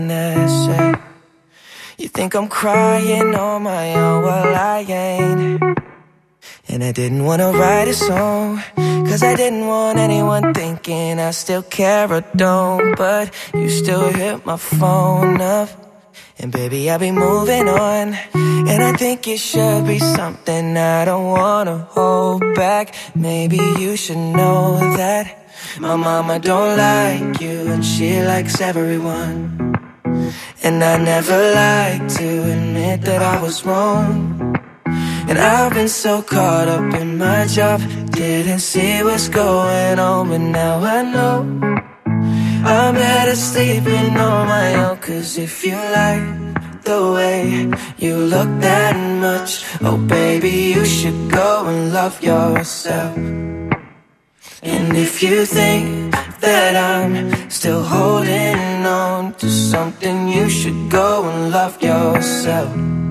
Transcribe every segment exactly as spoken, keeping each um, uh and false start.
You think I'm crying on my own, well I ain't. And I didn't wanna write a song, cause I didn't want anyone thinking I still care or don't. But you still hit my phone up, and baby I'll be moving on. And I think it should be something I don't wanna hold back. Maybe you should know that my mama don't like you, and she likes everyone. And I never like to admit that I was wrong. And I've been so caught up in my job, didn't see what's going on. But now I know I'm better sleeping on my own. Cause if you like the way you look that much, oh baby, you should go and love yourself. And if you think that I'm still holding on to something, you should go and love yourself.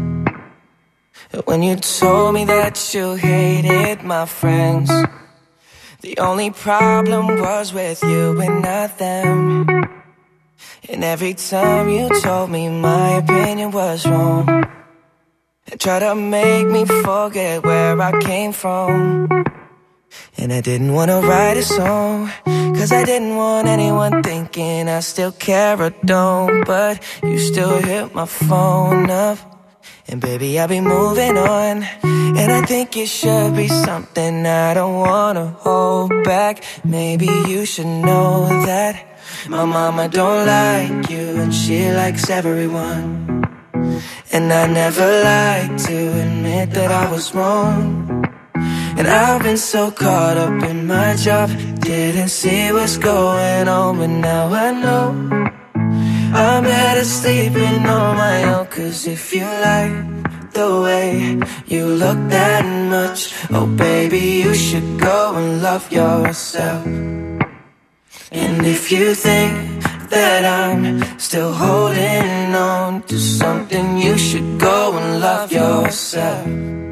When you told me that you hated my friends, the only problem was with you and not them. And every time you told me my opinion was wrong, and tried to make me forget where I came from. And I didn't wanna write a song, cause I didn't want anyone thinking I still care or don't. But you still hit my phone up, and baby I'll be moving on. And I think it should be something I don't wanna hold back. Maybe you should know that my mama don't like you, and she likes everyone. And I never like to admit that I was wrong. And I've been so caught up in my job, didn't see what's going on. But now I know I'm better sleeping on my own. Cause if you like the way you look that much, oh baby, you should go and love yourself. And if you think that I'm still holding on to something, you should go and love yourself.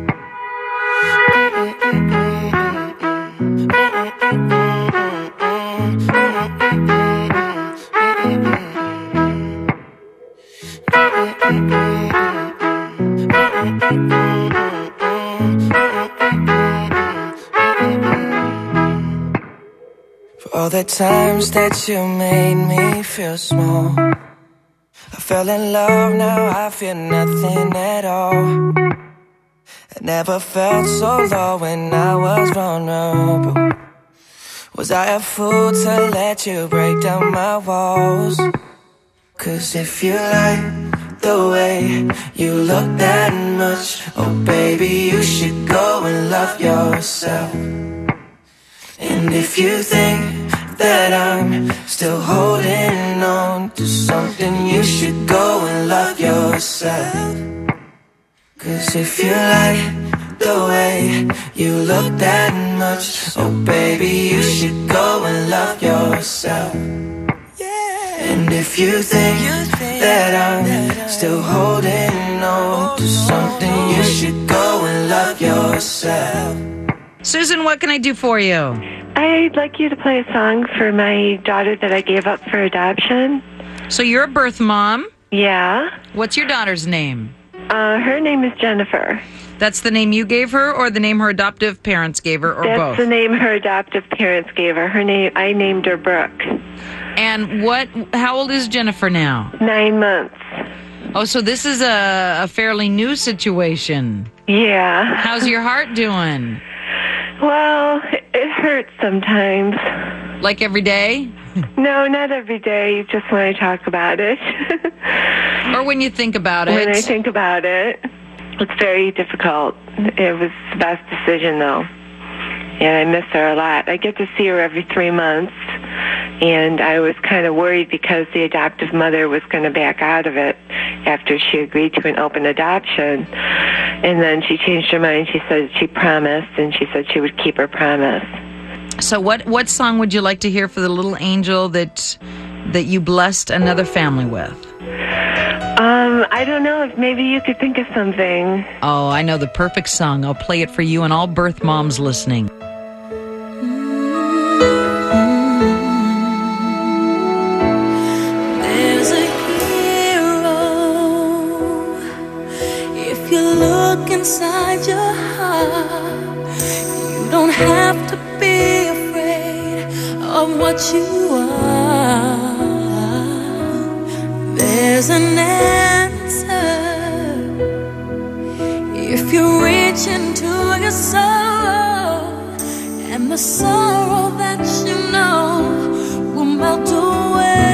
For all the times that you made me feel small, I fell in love, now I feel nothing at all. I never felt so low when I was vulnerable. Was I a fool to let you break down my walls? Cause if you like the way you look that much, oh baby, you should go and love yourself. And if you think that I'm still holding on to something, you should go and love yourself. Cause if you like the way you look that much, oh baby, you should go and love yourself. And if you think that I'm still holding on to something, you should go and love yourself. Susan, what can I do for you? I'd like you to play a song for my daughter that I gave up for adoption. So you're a birth mom? Yeah. What's your daughter's name? Uh, her name is Jennifer. That's the name you gave her, or the name her adoptive parents gave her, or That's both? That's the name her adoptive parents gave her. Her name, I named her Brooke. And what? How old is Jennifer now? Nine months. Oh, so this is a, a fairly new situation. Yeah. How's your heart doing? Well, it, it hurts sometimes. Like every day? No, not every day, just when I talk about it. Or when you think about it? When I think about it. It's very difficult. It was the best decision, though. And I miss her a lot. I get to see her every three months, and I was kind of worried because the adoptive mother was going to back out of it after she agreed to an open adoption. And then she changed her mind. She said she promised, and she said she would keep her promise. So what, what song would you like to hear for the little angel that that you blessed another family with? Um, I don't know. If maybe you could think of something. Oh, I know the perfect song. I'll play it for you and all birth moms listening. There's a look inside your heart. You don't have to be afraid of what you are. There's an answer if you reach into your soul, and the sorrow that you know will melt away.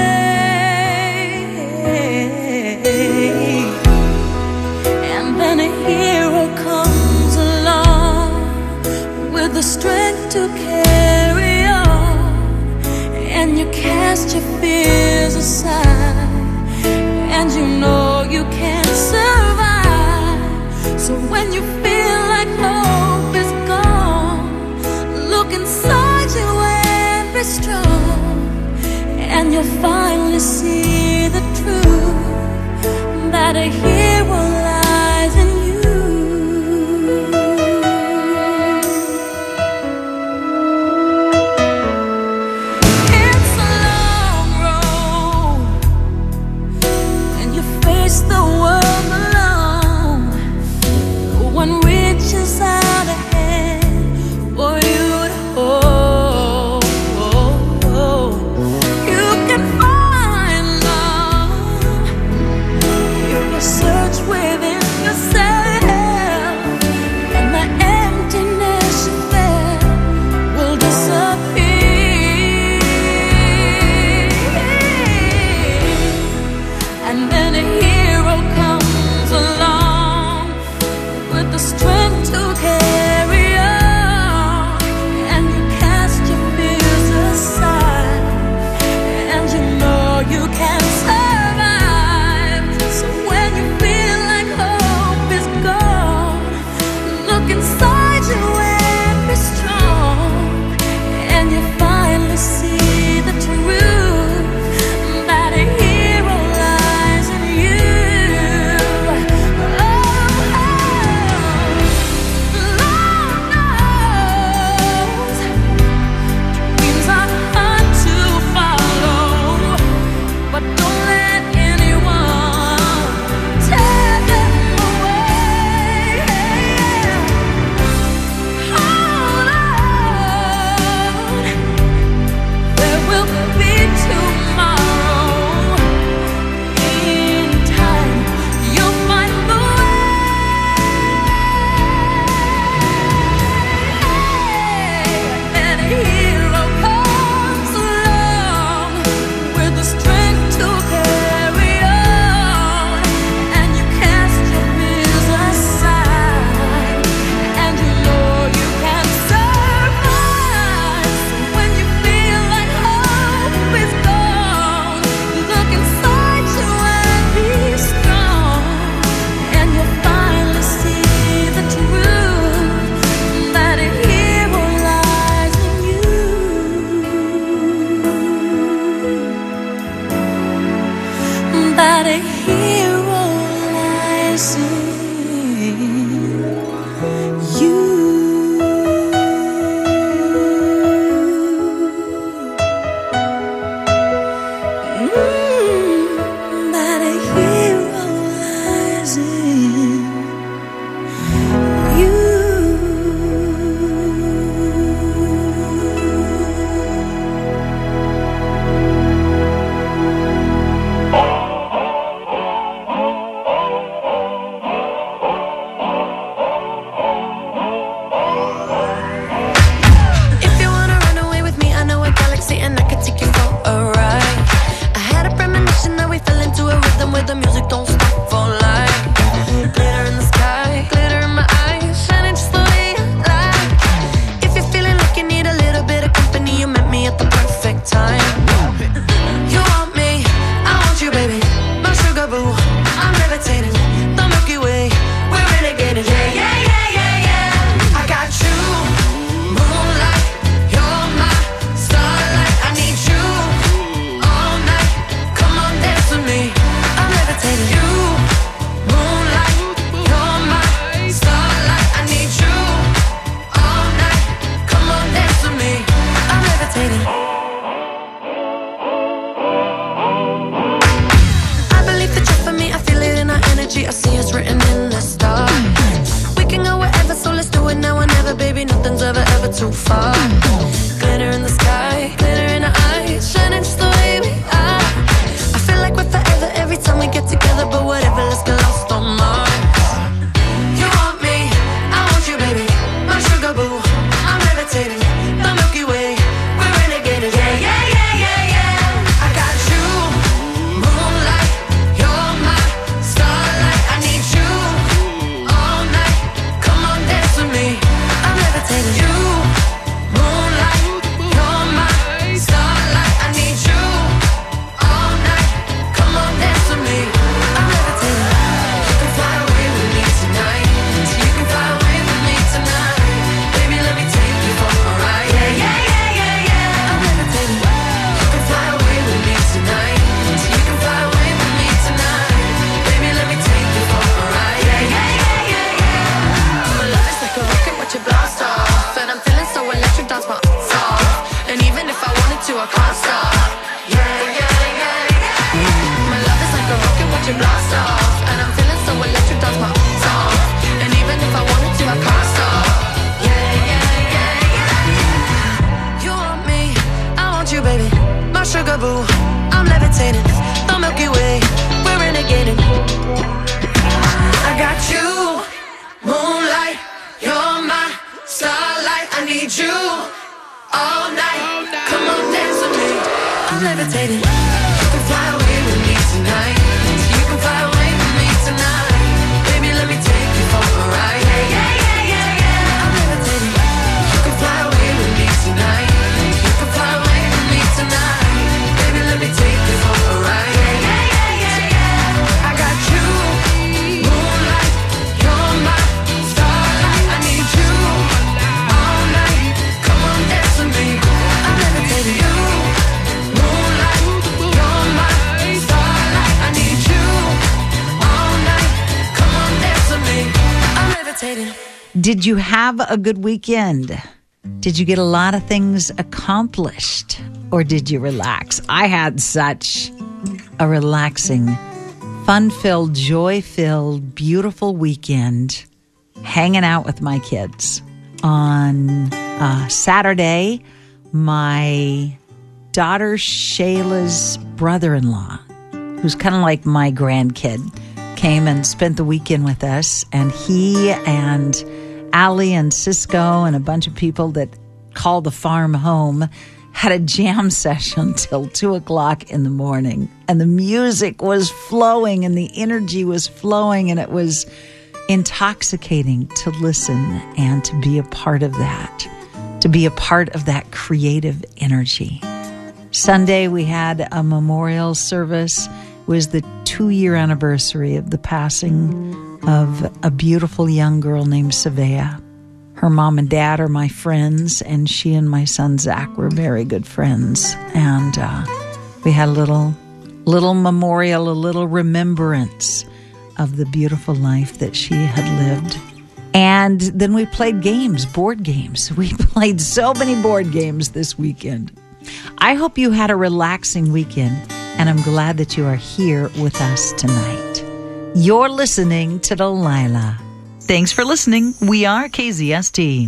And then a hero comes along with the strength to carry on, and you cast your fears aside, and you know you can't survive. So when you feel like hope is gone, look inside you and be strong, and you'll finally see the truth, that a hero lies in you. It's a long road when you face the world alone. No one reaches out a hand for you to hold. You can find love if you search within yourself, and the emptiness you felt will disappear. And then a hero comes along with the strength to carry on, and you cast your fears aside, and you know you can survive. So when you feel like hope is gone, look inside you and be strong, and you finally see the truth, that a hero lies in you. Oh, Lord knows dreams are hard to follow, but don't let anyone tear them away. Hold on, there will be tomorrow. In time, you'll find the way. And a hero comes along with the strength to carry on, and you cast your fears aside, and you know you can survive. So when you feel like hope is gone, look inside you and be strong, and you'll finally see the truth, that a hero lies in you, that a hero lies in you. Mm, that a hero lies in you. watch it blast off. And I'm feeling so electric, that's my song. And even if I wanted to, I can't stop. Yeah, yeah, yeah, yeah. You want me, I want you, baby. My sugar boo, I'm levitating. The Milky Way, we're renegading. I got you, moonlight, you're my starlight. I need you all night. Come on, dance with me. I'm levitating. You can fly away with me tonight. You can fly away with me tonight. Baby, let me take you for a ride. Yeah, yeah, yeah, yeah, yeah. I'm levitating. You can fly away with me tonight. You can fly away with me tonight. Baby, let me take you for a ride. Yeah, yeah, yeah, yeah, yeah. I got you, moonlight, you're my starlight. I need you all night. Come on, dance with me. I'm levitating. You, moonlight, you're my starlight. I need you all night. Come on, dance with me. I'm levitating. Did you have a good weekend? Did you get a lot of things accomplished? Or did you relax? I had such a relaxing, fun-filled, joy-filled, beautiful weekend hanging out with my kids. On uh, Saturday, my daughter Shayla's brother-in-law, who's kind of like my grandkid, came and spent the weekend with us. And he and Allie and Cisco and a bunch of people that call the farm home had a jam session till two o'clock in the morning. And the music was flowing and the energy was flowing, and it was intoxicating to listen and to be a part of that, to be a part of that creative energy. Sunday, we had a memorial service. It was the two-year anniversary of the passing of a beautiful young girl named Savea. Her mom and dad are my friends, and she and my son Zach were very good friends. And uh, we had a little, little memorial, a little remembrance of the beautiful life that she had lived. And then we played games, board games. We played so many board games this weekend. I hope you had a relaxing weekend, and I'm glad that you are here with us tonight. You're listening to Delilah. Thanks for listening. We are K Z S T.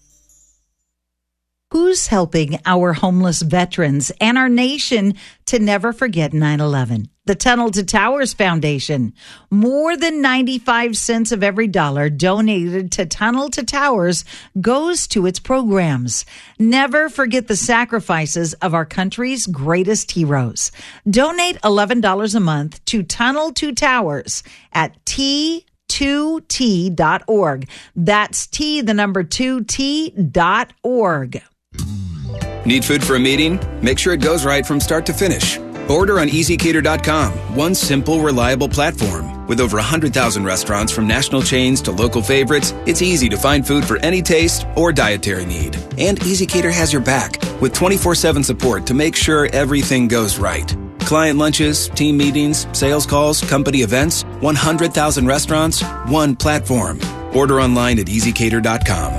Who's helping our homeless veterans and our nation to never forget nine eleven? The Tunnel to Towers Foundation. More than ninety-five cents of every dollar donated to Tunnel to Towers goes to its programs. Never forget the sacrifices of our country's greatest heroes. Donate eleven dollars a month to Tunnel to Towers at T two T dot org. That's T, the number two T dot org. Need food for a meeting? Make sure it goes right from start to finish. Order on easy cater dot com, one simple, reliable platform. With over one hundred thousand restaurants from national chains to local favorites, it's easy to find food for any taste or dietary need. And EasyCater has your back with twenty-four seven support to make sure everything goes right. Client lunches, team meetings, sales calls, company events, one hundred thousand restaurants, one platform. Order online at easy cater dot com.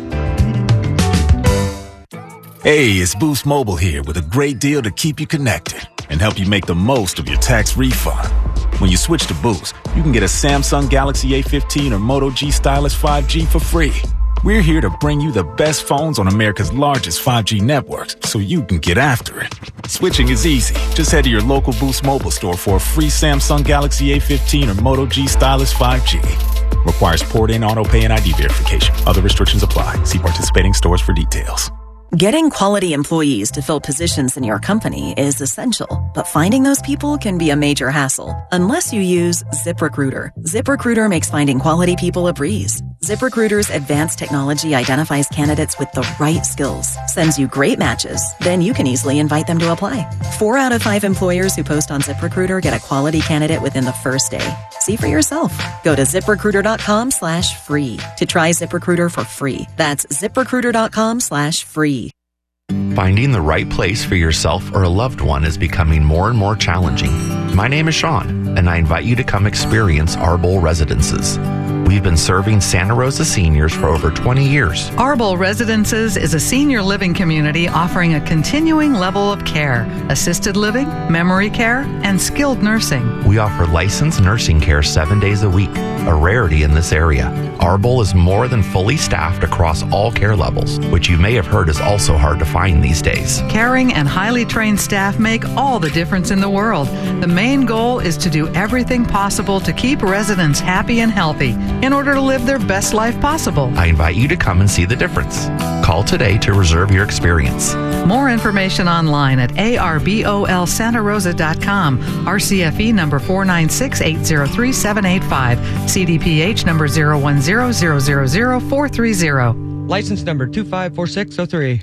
Hey, it's Boost Mobile here with a great deal to keep you connected and help you make the most of your tax refund. When you switch to Boost, you can get a Samsung Galaxy A fifteen or Moto G Stylus five G for free. We're here to bring you the best phones on America's largest five G networks so you can get after it. Switching is easy. Just head to your local Boost Mobile store for a free Samsung Galaxy A fifteen or Moto G Stylus five G. Requires port-in, auto-pay, and I D verification. Other restrictions apply. See participating stores for details. Getting quality employees to fill positions in your company is essential, but finding those people can be a major hassle unless you use ZipRecruiter. ZipRecruiter makes finding quality people a breeze. ZipRecruiter's advanced technology identifies candidates with the right skills, sends you great matches, then you can easily invite them to apply. Four out of five employers who post on ZipRecruiter get a quality candidate within the first day. See for yourself. Go to ZipRecruiter.com slash free to try ZipRecruiter for free. That's ZipRecruiter.com slash free. Finding the right place for yourself or a loved one is becoming more and more challenging. My name is Sean, and I invite you to come experience Arbol Residences. We've been serving Santa Rosa seniors for over twenty years. Arbol Residences is a senior living community offering a continuing level of care, assisted living, memory care, and skilled nursing. We offer licensed nursing care seven days a week, a rarity in this area. Arbol is more than fully staffed across all care levels, which you may have heard is also hard to find these days. Caring and highly trained staff make all the difference in the world. The main goal is to do everything possible to keep residents happy and healthy in order to live their best life possible. I invite you to come and see the difference. Call today to reserve your experience. More information online at A R B O L Santa Rosa dot com. R C F E number four nine six eight zero three seven eight five. C D P H number zero one zero zero zero zero four three zero. License number two five four six zero three.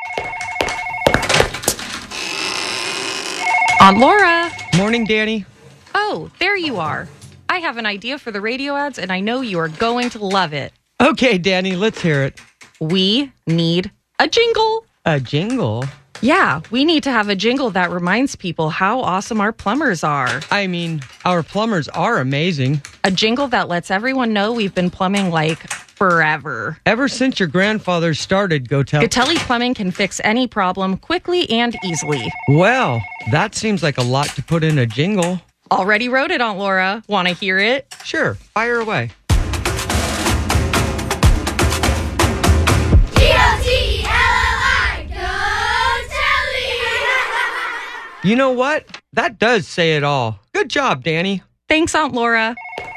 Aunt Laura. Morning, Danny. Oh, there you are. I have an idea for the radio ads, and I know you are going to love it. Okay, Danny, let's hear it. We need a jingle. A jingle? Yeah, we need to have a jingle that reminds people how awesome our plumbers are. I mean, our plumbers are amazing. A jingle that lets everyone know we've been plumbing like forever. Ever since your grandfather started Gotelli. Gotelli Plumbing can fix any problem quickly and easily. Well, that seems like a lot to put in a jingle. Already wrote it, Aunt Laura. Want to hear it? Sure, fire away. You know what? That does say it all. Good job, Danny. Thanks, Aunt Laura.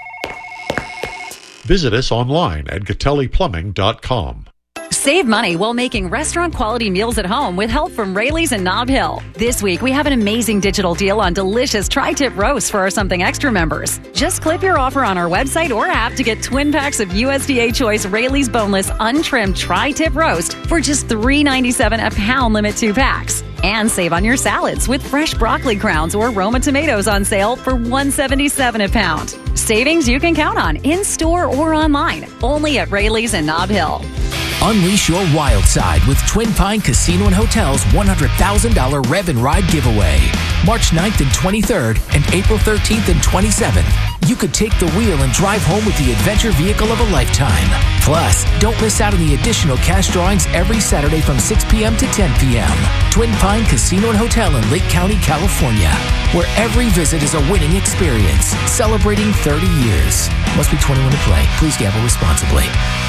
Visit us online at Gotelli Plumbing dot com. Save money while making restaurant-quality meals at home with help from Rayleigh's and Nob Hill. This week, we have an amazing digital deal on delicious tri-tip roasts for our Something Extra members. Just clip your offer on our website or app to get twin packs of U S D A Choice Rayleigh's Boneless Untrimmed Tri-Tip Roast for just three ninety-seven a pound, limit two packs. And save on your salads with fresh broccoli crowns or Roma tomatoes on sale for one seventy-seven a pound. Savings you can count on in-store or online, only at Rayleigh's and Nob Hill. Unleash your wild side with Twin Pine Casino and Hotel's one hundred thousand dollars Rev and Ride giveaway. March ninth and twenty-third and April thirteenth and twenty-seventh. You could take the wheel and drive home with the adventure vehicle of a lifetime. Plus, don't miss out on the additional cash drawings every Saturday from six p.m. to ten p.m. Twin Pine Casino and Hotel in Lake County, California, where every visit is a winning experience. Celebrating thirty years. Must be twenty-one to play. Please gamble responsibly.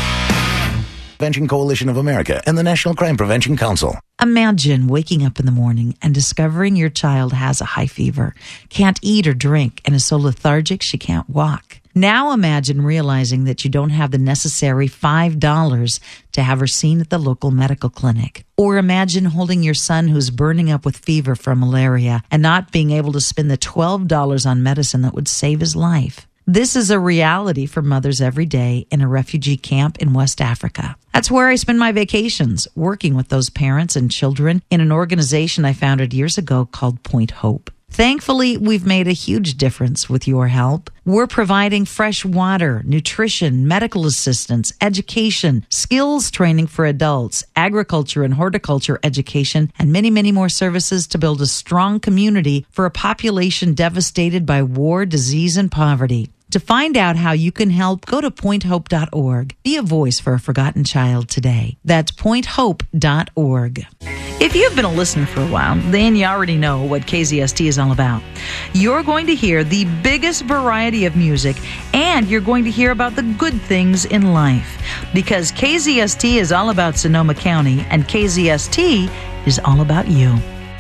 Prevention Coalition of America and the National Crime Prevention Council. Imagine waking up in the morning and discovering your child has a high fever, can't eat or drink, and is so lethargic she can't walk. Now imagine realizing that you don't have the necessary five dollars to have her seen at the local medical clinic. Or imagine holding your son who's burning up with fever from malaria and not being able to spend the twelve dollars on medicine that would save his life. This is a reality for mothers every day in a refugee camp in West Africa. That's where I spend my vacations, working with those parents and children in an organization I founded years ago called Point Hope. Thankfully, we've made a huge difference with your help. We're providing fresh water, nutrition, medical assistance, education, skills training for adults, agriculture and horticulture education, and many, many more services to build a strong community for a population devastated by war, disease, and poverty. To find out how you can help, go to point hope dot org. Be a voice for a forgotten child today. That's point hope dot org. If you've been a listener for a while, then you already know what K Z S T is all about. You're going to hear the biggest variety of music, and you're going to hear about the good things in life. Because K Z S T is all about Sonoma County, and K Z S T is all about you.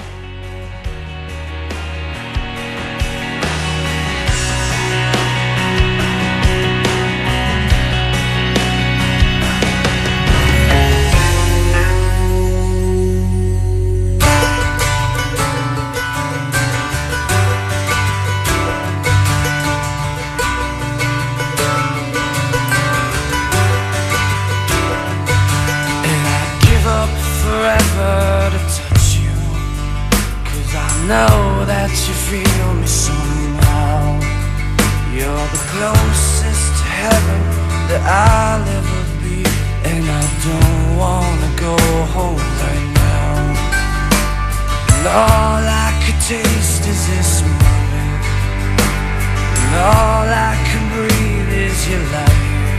Know that you feel me somehow. You're the closest to heaven that I'll ever be, and I don't wanna go home right now. And all I could taste is this moment, and all I can breathe is your light.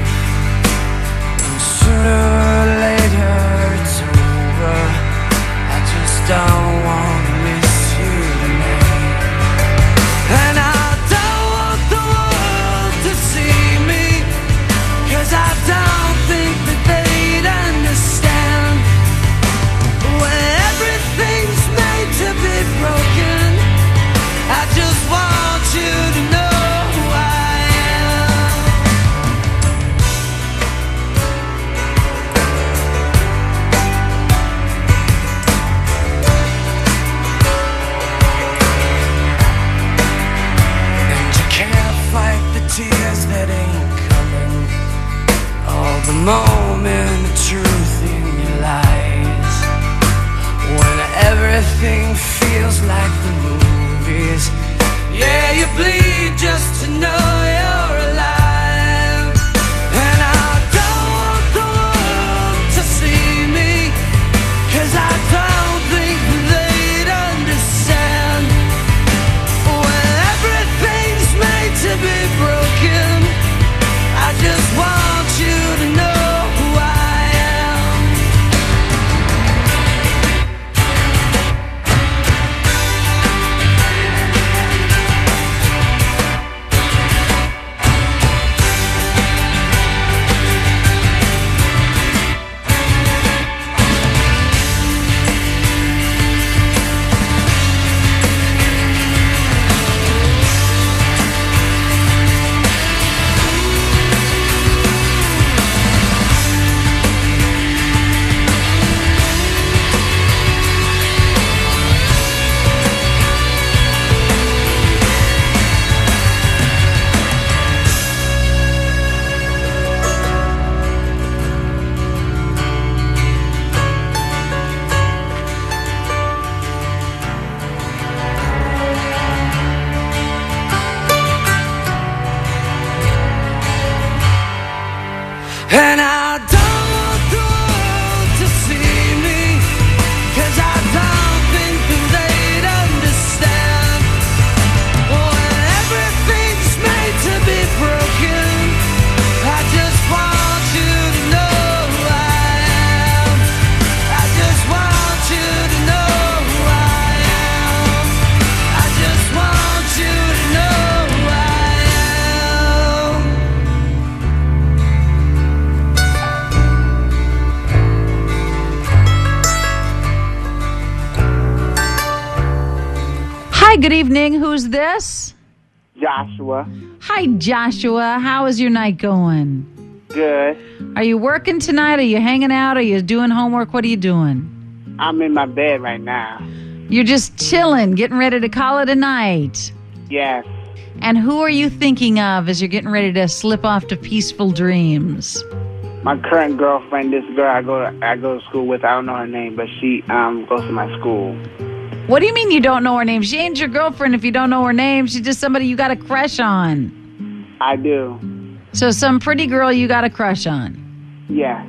good evening. Who's this? Joshua. Hi, Joshua. How is your night going? Good. Are you working tonight? Are you hanging out? Are you doing homework? What are you doing? I'm in my bed right now. You're just chilling, getting ready to call it a night. Yes. And who are you thinking of as you're getting ready to slip off to peaceful dreams? My current girlfriend, this girl I go to, I go to school with, I don't know her name, but she um goes to my school. What do you mean you don't know her name? She ain't your girlfriend if you don't know her name. She's just somebody you got a crush on. I do. So some pretty girl you got a crush on. Yeah.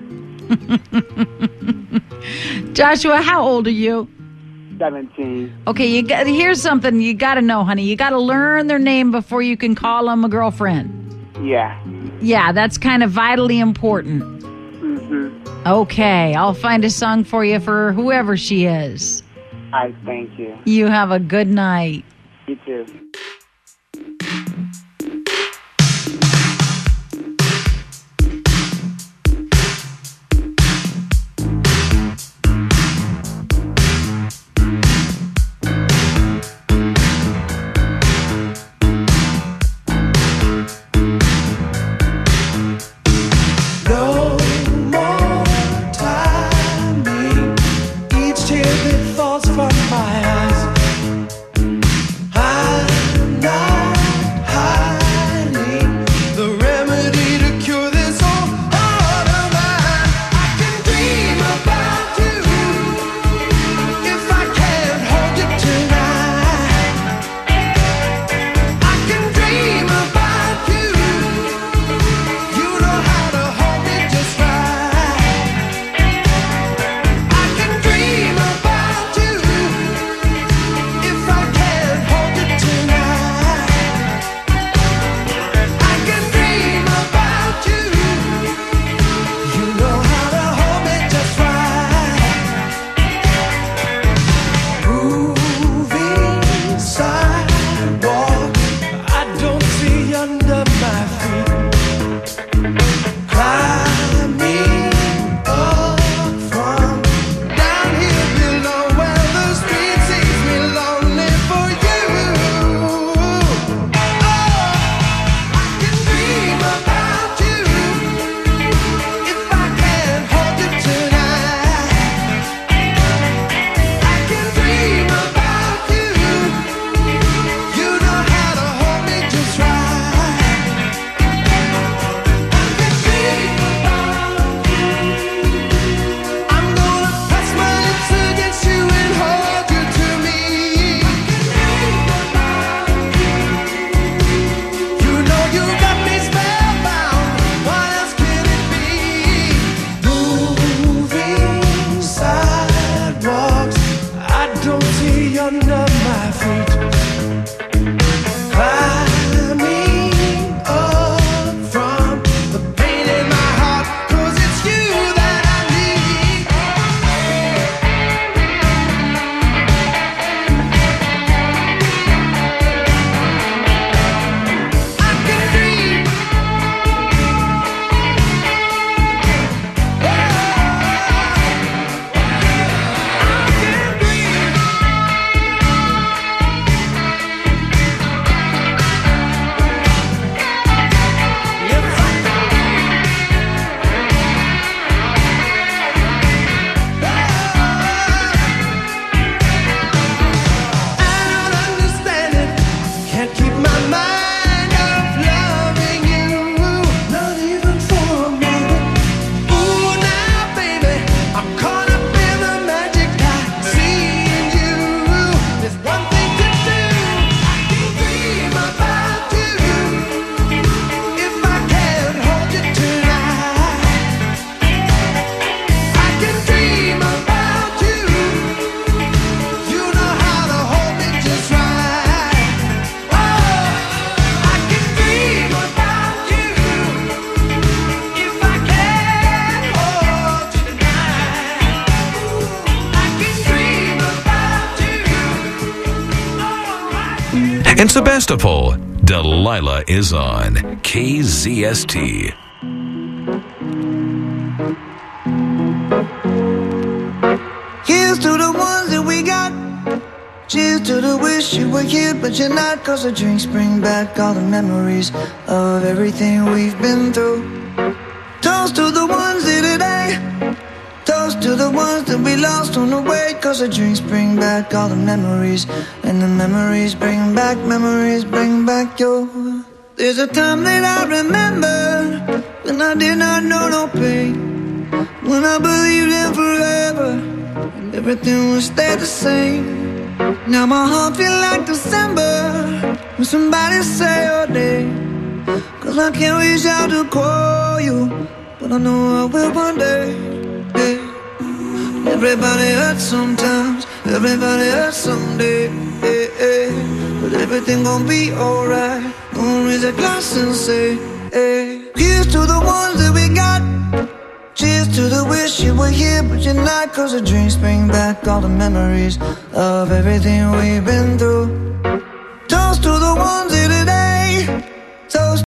Joshua, how old are you? seventeen. Okay, you got here's something you got to know, honey. You got to learn their name before you can call them a girlfriend. Yeah. Yeah, that's kind of vitally important. Mm-hmm. Okay, I'll find a song for you for whoever she is. I thank you. You have a good night. You too. No more timing. Each tear that falls from my eyes, I'm not hiding the remedy to cure this whole heart of mine. I can dream about you if I can't hold you tonight. I can dream about you. You know how to hold me just right. I can dream about you if I can't hold you tonight. I can dream about you. You know how to hold me just right. Moving sidewalk, I don't see under my feet. Climbing up from down here below where the street sees me lonely for you. Oh, I can dream about you if I can't hold you tonight. I can dream about you. You know how to hold me just right. I'm gonna press my lips against you and hold you to me. You know you got me spellbound. What else can it be? Moving sidewalks, I don't see under my feet. Climbing up from the pain in my heart, 'cause it's you that I need. I can dream. I don't understand it. Can't keep my mind off loving you, not even for a moment. Ooh, now, baby, I'm caught up in the magic I see in you. There's one thing to do. I can dream about you if I can't hold you tonight. I can dream about you. You know how to hold me just right. Oh, I can dream about you if I can't hold you tonight. I can dream about you. In Sebastopol, Delilah is on K Z S T. Here's to the ones that we got. Cheers to the wish you were here, but you're not. Cause the drinks bring back all the memories of everything we've been through. Toast to the ones here today. Toast to the ones that we lost on the way. Cause the drinks bring back all the memories. And the memories bring back, memories bring back your. There's a time that I remember when I did not know no pain. When I believed in forever and everything would stay the same. Now my heart feel like December when somebody say your name. Cause I can't reach out to call you, but I know I will one day. Yeah. Everybody hurts sometimes, everybody hurts someday. Yeah, yeah. But everything gon' be alright. Gonna raise a glass and say, hey. Here's to the ones that we got. Cheers to the wish you were here, but you're not. Cause the drinks bring back all the memories of everything we've been through.